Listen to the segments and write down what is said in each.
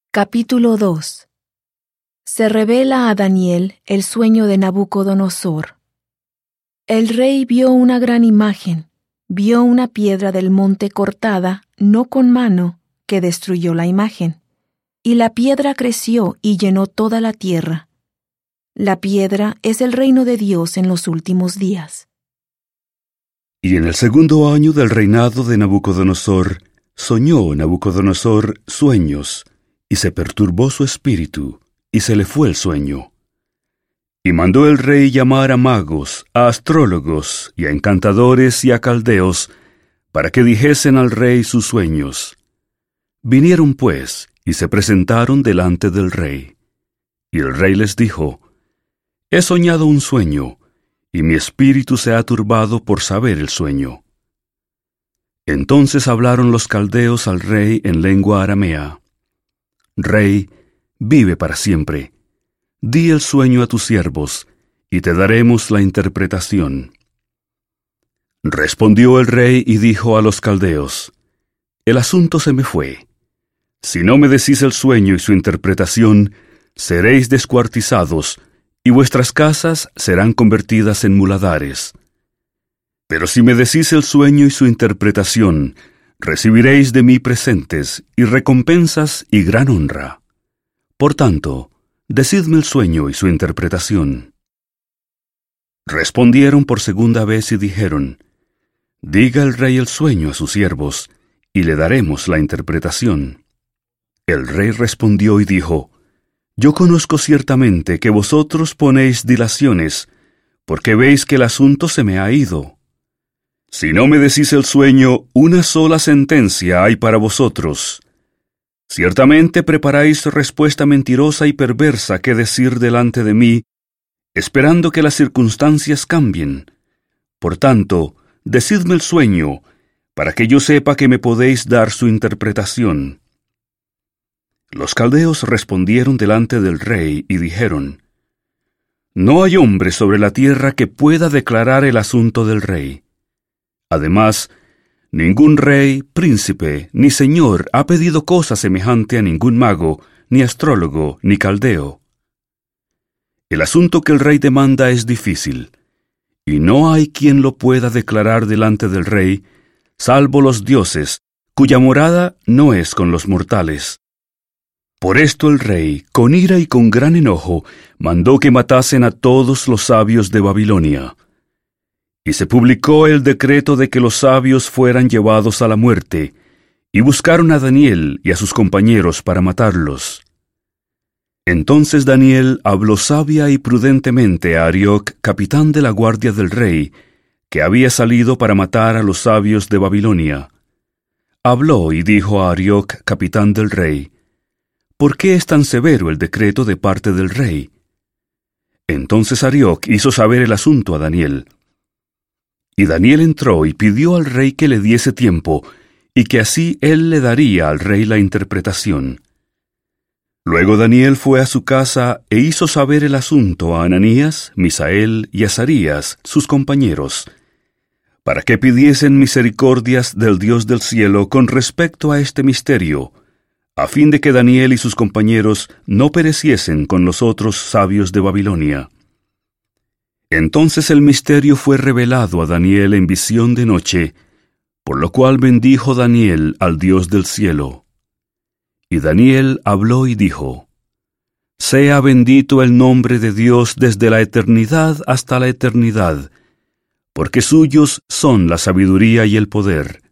Capítulo 2. Se revela a Daniel el sueño de Nabucodonosor. El rey vio una gran imagen, vio una piedra del monte cortada, no con mano, que destruyó la imagen. Y la piedra creció y llenó toda la tierra. La piedra es el reino de Dios en los últimos días. Y en el segundo año del reinado de Nabucodonosor, soñó Nabucodonosor sueños, y se perturbó su espíritu, y se le fue el sueño. Y mandó el rey llamar a magos, a astrólogos, y a encantadores y a caldeos, para que dijesen al rey sus sueños. Vinieron pues, y se presentaron delante del rey. Y el rey les dijo: He soñado un sueño, y mi espíritu se ha turbado por saber el sueño. Entonces hablaron los caldeos al rey en lengua aramea: Rey, vive para siempre. Di el sueño a tus siervos, y te daremos la interpretación. Respondió el rey y dijo a los caldeos: El asunto se me fue. Si no me decís el sueño y su interpretación, seréis descuartizados, y vuestras casas serán convertidas en muladares. Pero si me decís el sueño y su interpretación, recibiréis de mí presentes y recompensas y gran honra. Por tanto, decidme el sueño y su interpretación. Respondieron por segunda vez y dijeron: Diga el rey el sueño a sus siervos, y le daremos la interpretación. El rey respondió y dijo: Yo conozco ciertamente que vosotros ponéis dilaciones, porque veis que el asunto se me ha ido. Si no me decís el sueño, una sola sentencia hay para vosotros. Ciertamente preparáis respuesta mentirosa y perversa que decir delante de mí, esperando que las circunstancias cambien. Por tanto, decidme el sueño, para que yo sepa que me podéis dar su interpretación. Los caldeos respondieron delante del rey y dijeron: No hay hombre sobre la tierra que pueda declarar el asunto del rey. Además, ningún rey, príncipe, ni señor ha pedido cosa semejante a ningún mago, ni astrólogo, ni caldeo. El asunto que el rey demanda es difícil, y no hay quien lo pueda declarar delante del rey, salvo los dioses, cuya morada no es con los mortales. Por esto el rey, con ira y con gran enojo, mandó que matasen a todos los sabios de Babilonia. Y se publicó el decreto de que los sabios fueran llevados a la muerte, y buscaron a Daniel y a sus compañeros para matarlos. Entonces Daniel habló sabia y prudentemente a Arioc, capitán de la guardia del rey, que había salido para matar a los sabios de Babilonia. Habló y dijo a Arioc, capitán del rey: ¿Por qué es tan severo el decreto de parte del rey? Entonces Arioc hizo saber el asunto a Daniel. Y Daniel entró y pidió al rey que le diese tiempo, y que así él le daría al rey la interpretación. Luego Daniel fue a su casa e hizo saber el asunto a Ananías, Misael y Azarías, sus compañeros, para que pidiesen misericordias del Dios del cielo con respecto a este misterio, a fin de que Daniel y sus compañeros no pereciesen con los otros sabios de Babilonia. Entonces el misterio fue revelado a Daniel en visión de noche, por lo cual bendijo Daniel al Dios del cielo. Y Daniel habló y dijo: Sea bendito el nombre de Dios desde la eternidad hasta la eternidad, porque suyos son la sabiduría y el poder.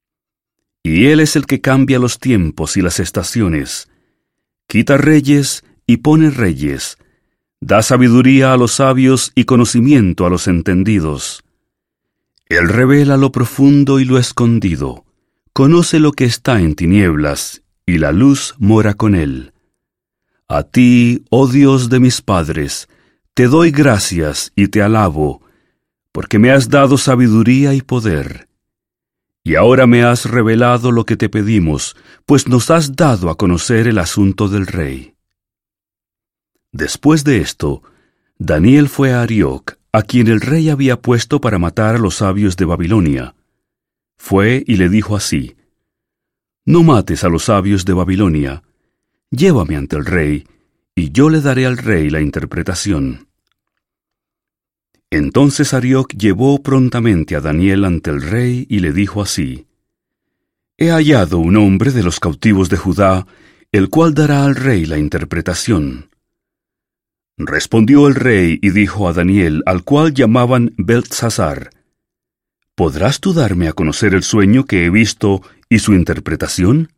Y Él es el que cambia los tiempos y las estaciones, quita reyes y pone reyes, da sabiduría a los sabios y conocimiento a los entendidos. Él revela lo profundo y lo escondido, conoce lo que está en tinieblas, y la luz mora con Él. A ti, oh Dios de mis padres, te doy gracias y te alabo, porque me has dado sabiduría y poder. Y ahora me has revelado lo que te pedimos, pues nos has dado a conocer el asunto del rey. Después de esto, Daniel fue a Arioc, a quien el rey había puesto para matar a los sabios de Babilonia. Fue y le dijo así: No mates a los sabios de Babilonia, llévame ante el rey, y yo le daré al rey la interpretación. Entonces Arioc llevó prontamente a Daniel ante el rey y le dijo así: He hallado un hombre de los cautivos de Judá, el cual dará al rey la interpretación. Respondió el rey y dijo a Daniel, al cual llamaban Beltsasar: ¿Podrás tú darme a conocer el sueño que he visto y su interpretación?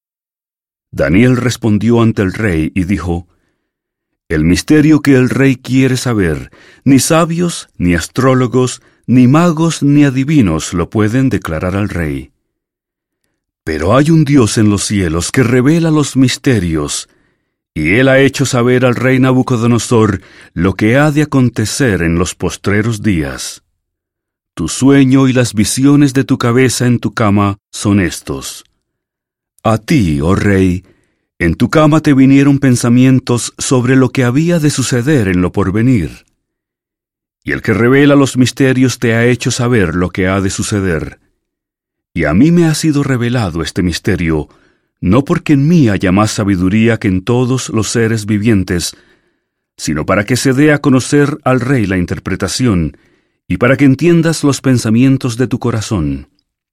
Daniel respondió ante el rey y dijo: El misterio que el rey quiere saber, ni sabios, ni astrólogos, ni magos, ni adivinos lo pueden declarar al rey. Pero hay un Dios en los cielos que revela los misterios, y él ha hecho saber al rey Nabucodonosor lo que ha de acontecer en los postreros días. Tu sueño y las visiones de tu cabeza en tu cama son estos. A ti, oh rey, en tu cama te vinieron pensamientos sobre lo que había de suceder en lo porvenir. Y el que revela los misterios te ha hecho saber lo que ha de suceder. Y a mí me ha sido revelado este misterio, no porque en mí haya más sabiduría que en todos los seres vivientes, sino para que se dé a conocer al rey la interpretación, y para que entiendas los pensamientos de tu corazón.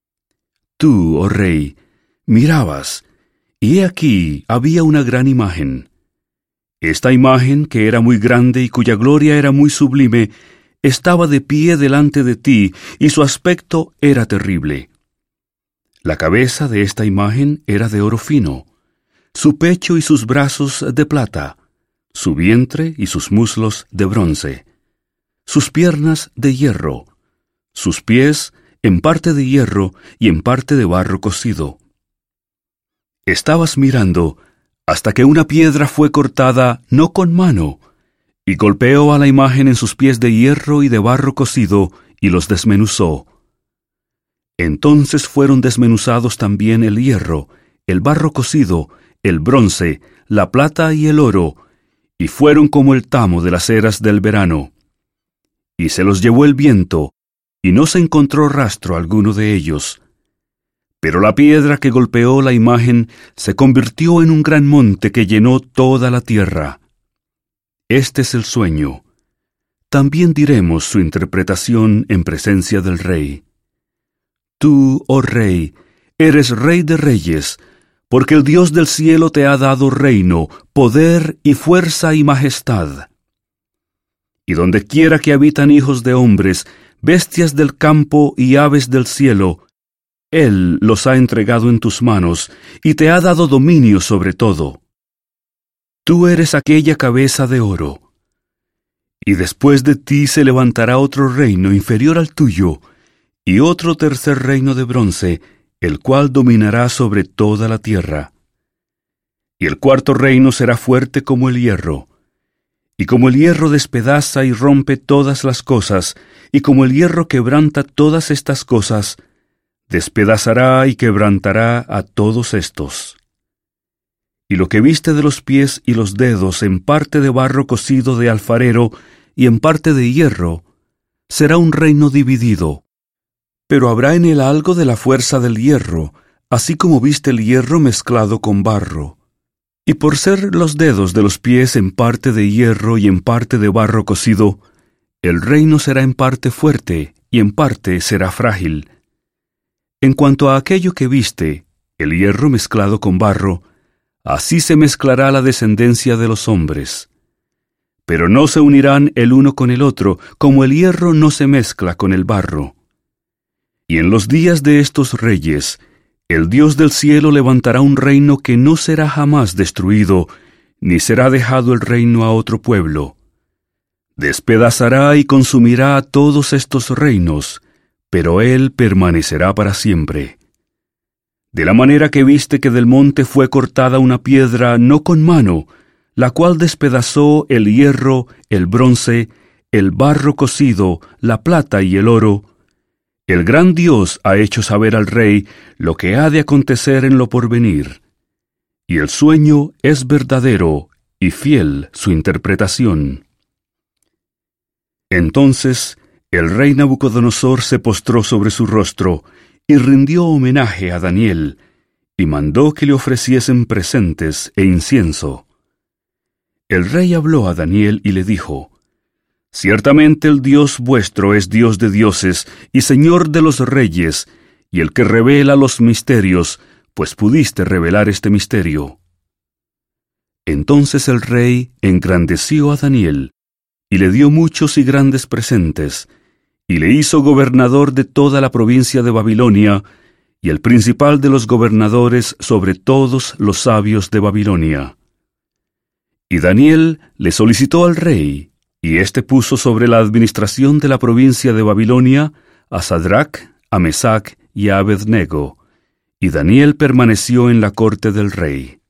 Tú, oh rey, mirabas, y he aquí había una gran imagen. Esta imagen, que era muy grande y cuya gloria era muy sublime, estaba de pie delante de ti, y su aspecto era terrible. La cabeza de esta imagen era de oro fino, su pecho y sus brazos de plata, su vientre y sus muslos de bronce, sus piernas de hierro, sus pies en parte de hierro y en parte de barro cocido. Estabas mirando hasta que una piedra fue cortada no con mano, y golpeó a la imagen en sus pies de hierro y de barro cocido, y los desmenuzó. Entonces fueron desmenuzados también el hierro, el barro cocido, el bronce, la plata y el oro, y fueron como el tamo de las eras del verano. Y se los llevó el viento, y no se encontró rastro alguno de ellos. Pero la piedra que golpeó la imagen se convirtió en un gran monte que llenó toda la tierra. Este es el sueño. También diremos su interpretación en presencia del rey. Tú, oh rey, eres rey de reyes, porque el Dios del cielo te ha dado reino, poder y fuerza y majestad. Y donde quiera que habitan hijos de hombres, bestias del campo y aves del cielo, Él los ha entregado en tus manos, y te ha dado dominio sobre todo. Tú eres aquella cabeza de oro. Y después de ti se levantará otro reino inferior al tuyo, y otro tercer reino de bronce, el cual dominará sobre toda la tierra. Y el cuarto reino será fuerte como el hierro. Y como el hierro despedaza y rompe todas las cosas, y como el hierro quebranta todas estas cosas, despedazará y quebrantará a todos estos. Y lo que viste de los pies y los dedos en parte de barro cocido de alfarero y en parte de hierro, será un reino dividido. Pero habrá en él algo de la fuerza del hierro, así como viste el hierro mezclado con barro. Y por ser los dedos de los pies en parte de hierro y en parte de barro cocido, el reino será en parte fuerte y en parte será frágil. En cuanto a aquello que viste, el hierro mezclado con barro, así se mezclará la descendencia de los hombres. Pero no se unirán el uno con el otro, como el hierro no se mezcla con el barro. Y en los días de estos reyes, el Dios del cielo levantará un reino que no será jamás destruido, ni será dejado el reino a otro pueblo. Despedazará y consumirá a todos estos reinos, pero él permanecerá para siempre. De la manera que viste que del monte fue cortada una piedra no con mano, la cual despedazó el hierro, el bronce, el barro cocido, la plata y el oro, el gran Dios ha hecho saber al rey lo que ha de acontecer en lo porvenir. Y el sueño es verdadero y fiel su interpretación. Entonces el rey Nabucodonosor se postró sobre su rostro y rindió homenaje a Daniel, y mandó que le ofreciesen presentes e incienso. El rey habló a Daniel y le dijo: Ciertamente el Dios vuestro es Dios de dioses y Señor de los reyes, y el que revela los misterios, pues pudiste revelar este misterio. Entonces el rey engrandeció a Daniel, y le dio muchos y grandes presentes, y le hizo gobernador de toda la provincia de Babilonia, y el principal de los gobernadores sobre todos los sabios de Babilonia. Y Daniel le solicitó al rey, y éste puso sobre la administración de la provincia de Babilonia a Sadrach, a Mesac y a Abednego, y Daniel permaneció en la corte del rey.